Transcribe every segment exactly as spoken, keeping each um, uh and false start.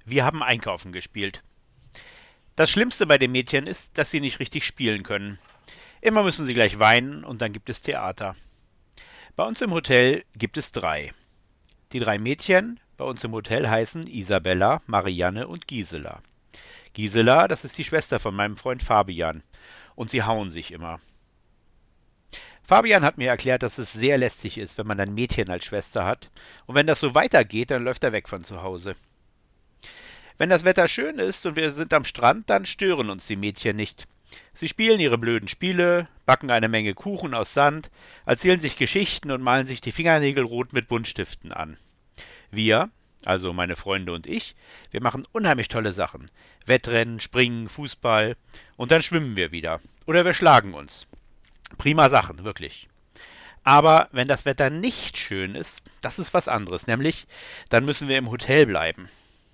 Wir haben einkaufen gespielt. Das Schlimmste bei den Mädchen ist, dass sie nicht richtig spielen können. Immer müssen sie gleich weinen und dann gibt es Theater. Bei uns im Hotel gibt es drei. Die drei Mädchen bei uns im Hotel heißen Isabella, Marianne und Gisela. Gisela, das ist die Schwester von meinem Freund Fabian. Und sie hauen sich immer. Fabian hat mir erklärt, dass es sehr lästig ist, wenn man ein Mädchen als Schwester hat. Und wenn das so weitergeht, dann läuft er weg von zu Hause. Wenn das Wetter schön ist und wir sind am Strand, dann stören uns die Mädchen nicht. Sie spielen ihre blöden Spiele, backen eine Menge Kuchen aus Sand, erzählen sich Geschichten und malen sich die Fingernägel rot mit Buntstiften an. Wir, also meine Freunde und ich, wir machen unheimlich tolle Sachen. Wettrennen, Springen, Fußball und dann schwimmen wir wieder. Oder wir schlagen uns. Prima Sachen, wirklich. Aber wenn das Wetter nicht schön ist, das ist was anderes, nämlich dann müssen wir im Hotel bleiben.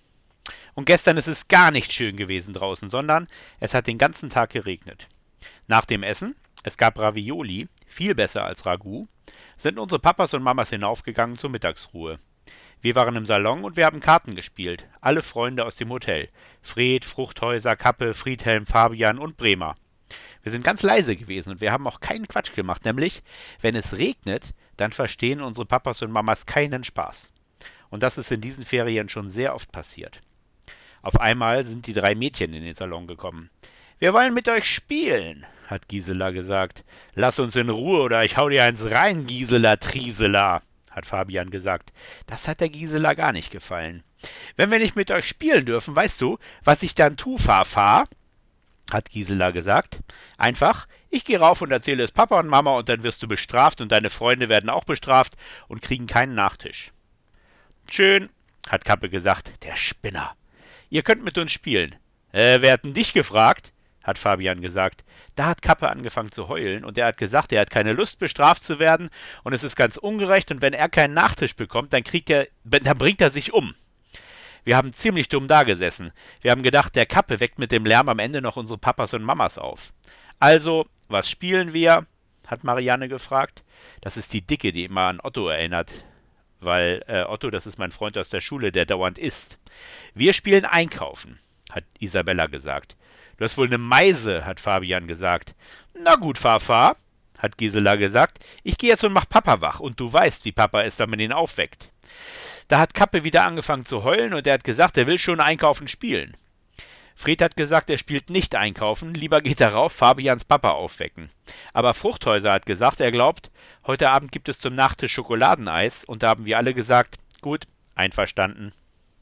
Und gestern ist es gar nicht schön gewesen draußen, sondern es hat den ganzen Tag geregnet. Nach dem Essen, es gab Ravioli, viel besser als Ragout, sind unsere Papas und Mamas hinaufgegangen zur Mittagsruhe. Wir waren im Salon und wir haben Karten gespielt, alle Freunde aus dem Hotel. Fred, Fruchthäuser, Kappe, Friedhelm, Fabian und Bremer. Wir sind ganz leise gewesen und wir haben auch keinen Quatsch gemacht, nämlich, wenn es regnet, dann verstehen unsere Papas und Mamas keinen Spaß. Und das ist in diesen Ferien schon sehr oft passiert. Auf einmal sind die drei Mädchen in den Salon gekommen. »Wir wollen mit euch spielen«, hat Gisela gesagt. »Lass uns in Ruhe oder ich hau dir eins rein, Gisela Trisela«, hat Fabian gesagt. Das hat der Gisela gar nicht gefallen. »Wenn wir nicht mit euch spielen dürfen, weißt du, was ich dann tu, Fafa?«, hat Gisela gesagt. »Einfach, ich gehe rauf und erzähle es Papa und Mama und dann wirst du bestraft und deine Freunde werden auch bestraft und kriegen keinen Nachtisch.« »Schön«, hat Kappe gesagt, der Spinner. »Ihr könnt mit uns spielen.« »Äh, wer hat denn dich gefragt?«, hat Fabian gesagt. Da hat Kappe angefangen zu heulen und er hat gesagt, er hat keine Lust, bestraft zu werden und es ist ganz ungerecht und wenn er keinen Nachtisch bekommt, dann kriegt er, dann bringt er sich um. Wir haben ziemlich dumm dagesessen. Wir haben gedacht, der Kappe weckt mit dem Lärm am Ende noch unsere Papas und Mamas auf. »Also, was spielen wir?«, hat Marianne gefragt. Das ist die Dicke, die immer an Otto erinnert. Weil äh, Otto, das ist mein Freund aus der Schule, der dauernd isst. »Wir spielen Einkaufen«, hat Isabella gesagt. »Du hast wohl eine Meise«, hat Fabian gesagt. »Na gut, Fafa«, hat Gisela gesagt. »Ich gehe jetzt und mach Papa wach und du weißt, wie Papa ist, wenn man ihn aufweckt.« Da hat Kappe wieder angefangen zu heulen und er hat gesagt, er will schon einkaufen spielen. Fred hat gesagt, er spielt nicht einkaufen, lieber geht er rauf, Fabians Papa aufwecken. Aber Fruchthäuser hat gesagt, er glaubt, heute Abend gibt es zum Nachtisch Schokoladeneis und da haben wir alle gesagt, gut, einverstanden.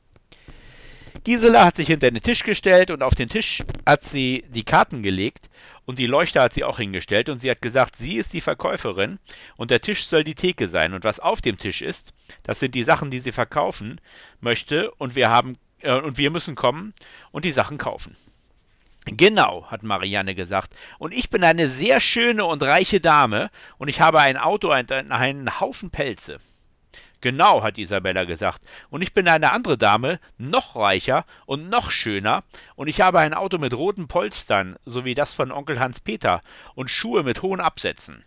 Gisela hat sich hinter den Tisch gestellt und auf den Tisch hat sie die Karten gelegt und die Leuchter hat sie auch hingestellt und sie hat gesagt, sie ist die Verkäuferin und der Tisch soll die Theke sein und was auf dem Tisch ist, das sind die Sachen, die sie verkaufen möchte und wir haben äh, und wir müssen kommen und die Sachen kaufen. Genau, hat Marianne gesagt, und ich bin eine sehr schöne und reiche Dame und ich habe ein Auto und einen Haufen Pelze. Genau, hat Isabella gesagt, und ich bin eine andere Dame, noch reicher und noch schöner, und ich habe ein Auto mit roten Polstern, so wie das von Onkel Hans-Peter, und Schuhe mit hohen Absätzen.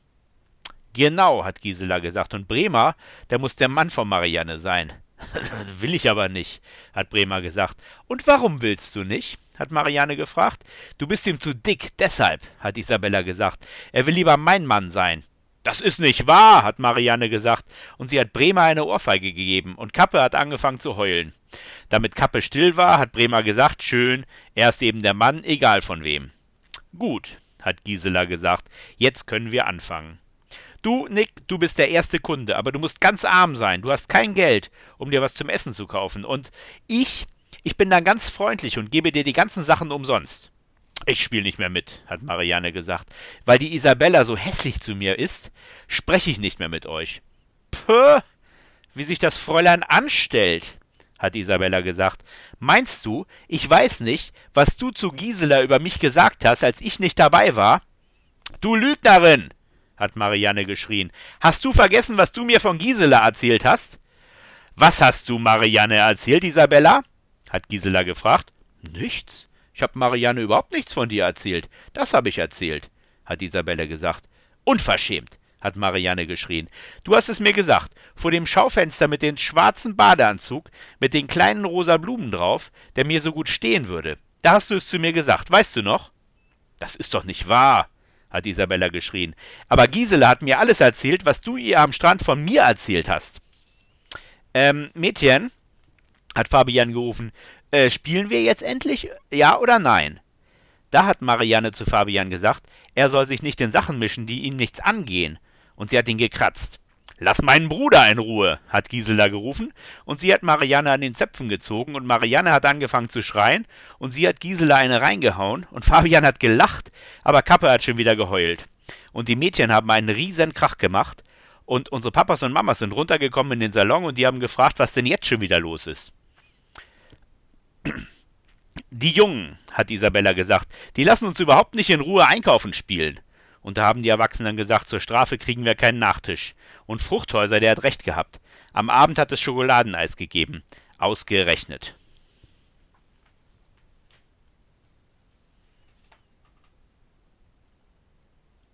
Genau, hat Gisela gesagt, und Bremer, der muss der Mann von Marianne sein. Will ich aber nicht, hat Bremer gesagt. Und warum willst du nicht? Hat Marianne gefragt. Du bist ihm zu dick, deshalb, hat Isabella gesagt. Er will lieber mein Mann sein. Das ist nicht wahr, hat Marianne gesagt, und sie hat Bremer eine Ohrfeige gegeben, und Kappe hat angefangen zu heulen. Damit Kappe still war, hat Bremer gesagt, schön, er ist eben der Mann, egal von wem. Gut, hat Gisela gesagt, jetzt können wir anfangen. Du, Nick, du bist der erste Kunde, aber du musst ganz arm sein, du hast kein Geld, um dir was zum Essen zu kaufen, und ich, ich bin dann ganz freundlich und gebe dir die ganzen Sachen umsonst. Ich spiele nicht mehr mit, hat Marianne gesagt. Weil die Isabella so hässlich zu mir ist, spreche ich nicht mehr mit euch. Puh, wie sich das Fräulein anstellt, hat Isabella gesagt. Meinst du, ich weiß nicht, was du zu Gisela über mich gesagt hast, als ich nicht dabei war? Du Lügnerin, hat Marianne geschrien. Hast du vergessen, was du mir von Gisela erzählt hast? Was hast du Marianne erzählt, Isabella? Hat Gisela gefragt. Nichts. Ich habe Marianne überhaupt nichts von dir erzählt. Das habe ich erzählt, hat Isabella gesagt. Unverschämt, hat Marianne geschrien. »Du hast es mir gesagt, vor dem Schaufenster mit dem schwarzen Badeanzug, mit den kleinen rosa Blumen drauf, der mir so gut stehen würde. Da hast du es zu mir gesagt, weißt du noch?« »Das ist doch nicht wahr«, hat Isabella geschrien. »Aber Gisela hat mir alles erzählt, was du ihr am Strand von mir erzählt hast.« »Ähm, Mädchen«, hat Fabian gerufen, äh, »spielen wir jetzt endlich, ja oder nein?« Da hat Marianne zu Fabian gesagt, er soll sich nicht in Sachen mischen, die ihn nichts angehen. Und sie hat ihn gekratzt. »Lass meinen Bruder in Ruhe«, hat Gisela gerufen, und sie hat Marianne an den Zöpfen gezogen, und Marianne hat angefangen zu schreien, und sie hat Gisela eine reingehauen, und Fabian hat gelacht, aber Kappe hat schon wieder geheult. Und die Mädchen haben einen riesen Krach gemacht, und unsere Papas und Mamas sind runtergekommen in den Salon, und die haben gefragt, was denn jetzt schon wieder los ist. »Die Jungen«, hat Isabella gesagt, »die lassen uns überhaupt nicht in Ruhe einkaufen spielen.« Und da haben die Erwachsenen gesagt, zur Strafe kriegen wir keinen Nachtisch. Und Fruchthäuser, der hat recht gehabt. Am Abend hat es Schokoladeneis gegeben. Ausgerechnet.